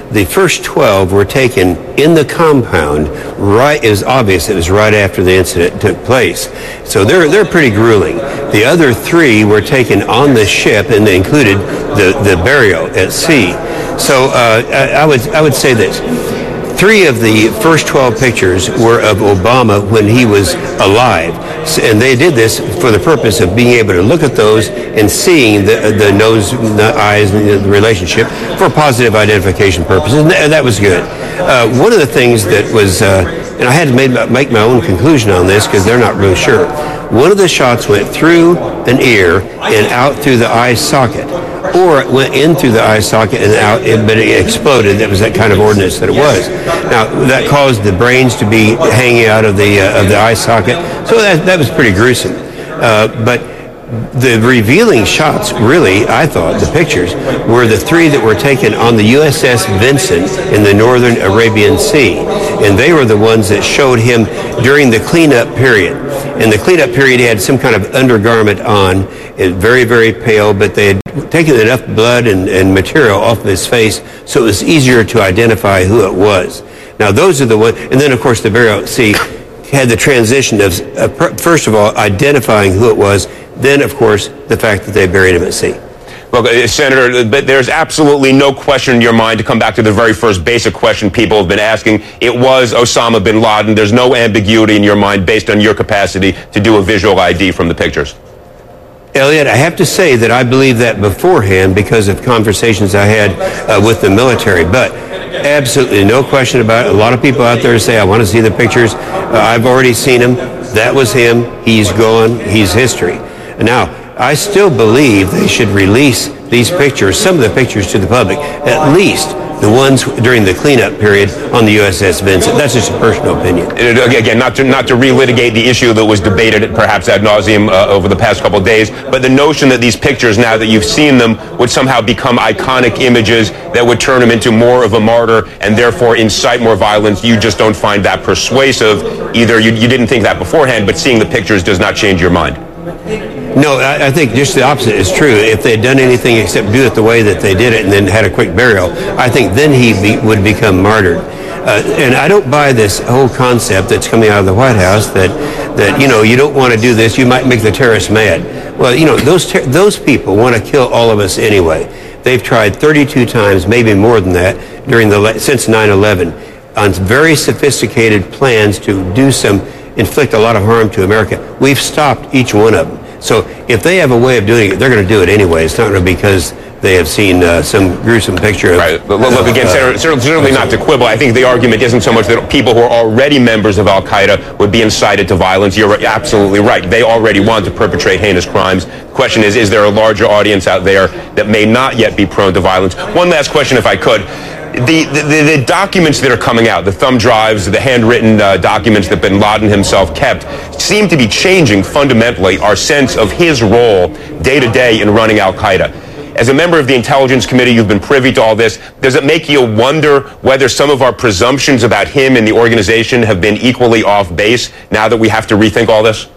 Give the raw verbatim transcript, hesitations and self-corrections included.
The first twelve were taken in the compound. Right, it was obvious it was right after the incident took place. So they're they're pretty grueling. The other three were taken on the ship, and they included the, the burial at sea. So uh, I, I would I would say this. Three of the first twelve pictures were of Obama when he was alive. And they did this for the purpose of being able to look at those and seeing the, the nose, the eyes, and the relationship for positive identification purposes. And that was good. Uh, one of the things that was, uh, and I had to make, make my own conclusion on this because they're not really sure. One of the shots went through an ear and out through the eye socket, or it went in through the eye socket and out, but it exploded. That was that kind of ordnance that it was. Now, that caused the brains to be hanging out of the uh, of the eye socket, so that, that was pretty gruesome. Uh, but the revealing shots, really, I thought, the pictures, were the three that were taken on the U S S Vincent in the northern Arabian Sea. And they were the ones that showed him during the cleanup period. In the cleanup period, he had some kind of undergarment on, very, very pale, but they had taken enough blood and, and material off of his face so it was easier to identify who it was. Now, those are the ones, and then, of course, the burial at sea had the transition of, uh, first of all, identifying who it was, then, of course, the fact that they buried him at sea. Look, uh, Senator, but there's absolutely no question in your mind, to come back to the very first basic question people have been asking. It was Osama bin Laden. There's no ambiguity in your mind based on your capacity to do a visual I D from the pictures. Elliot, I have to say that I believe that beforehand because of conversations I had uh, with the military. But absolutely no question about it. A lot of people out there say, I want to see the pictures. Uh, I've already seen him. That was him. He's gone. He's history. Now, I still believe they should release these pictures, some of the pictures, to the public, at least the ones during the cleanup period on the U S S Vincent. That's just a personal opinion. Again, not to not to relitigate the issue that was debated perhaps ad nauseum uh, over the past couple of days, but the notion that these pictures, now that you've seen them, would somehow become iconic images that would turn him into more of a martyr and therefore incite more violence, you just don't find that persuasive. Either you, you didn't think that beforehand, but seeing the pictures does not change your mind. No, I, I think just the opposite is true. If they had done anything except do it the way that they did it and then had a quick burial, I think then he be, would become martyred. Uh, and I don't buy this whole concept that's coming out of the White House that, that you know, you don't want to do this, you might make the terrorists mad. Well, you know, those ter- those people want to kill all of us anyway. They've tried thirty-two times, maybe more than that, during the since nine eleven, on very sophisticated plans to do some, inflict a lot of harm to America. We've stopped each one of them. So if they have a way of doing it, they're going to do it anyway. It's not going to be because they have seen uh, some gruesome picture of... Right. Look, look again, uh, Senator, certainly not to quibble. I think the argument isn't so much that people who are already members of al-Qaeda would be incited to violence. You're absolutely right. They already want to perpetrate heinous crimes. The question is, is there a larger audience out there that may not yet be prone to violence? One last question, if I could. The, the, the documents that are coming out, the thumb drives, the handwritten uh, documents that bin Laden himself kept, seem to be changing fundamentally our sense of his role day to day in running al-Qaeda. As a member of the Intelligence Committee, you've been privy to all this. Does it make you wonder whether some of our presumptions about him and the organization have been equally off base now that we have to rethink all this?